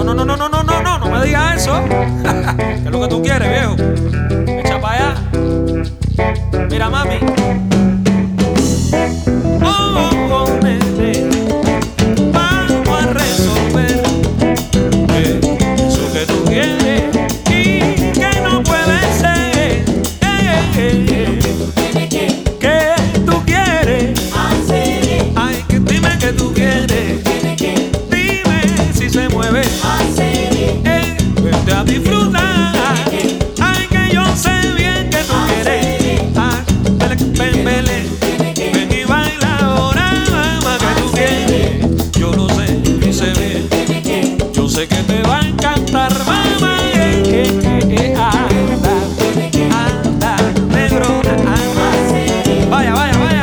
No me digas eso. ¿Qué es lo que tú quieres, viejo? Echa para allá. Mira, mami. Nene, vamos a resolver eso que tú quieres y que no puede ser. ¿Qué tú quieres? Ay, que dime que tú quieres. Dime si se mueve. Vente a disfrutar. Ay, que yo sé bien que tú quieres. Ah, ven, ven y baila ahora, mamá, que tú quieres. Yo lo sé, yo sé bien. Yo sé que te va a encantar, mamá. Anda, negro, anda. Vaya, vaya, vaya.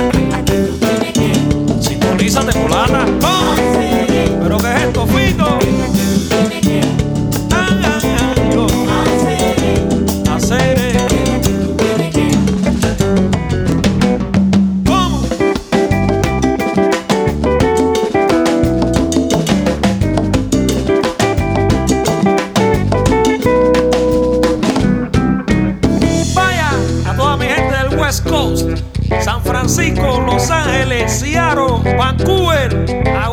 Sintonízate, fulana. ¿Cómo? ¿Pero qué es esto, Fito? West Coast, San Francisco, Los Ángeles, Seattle, Vancouver.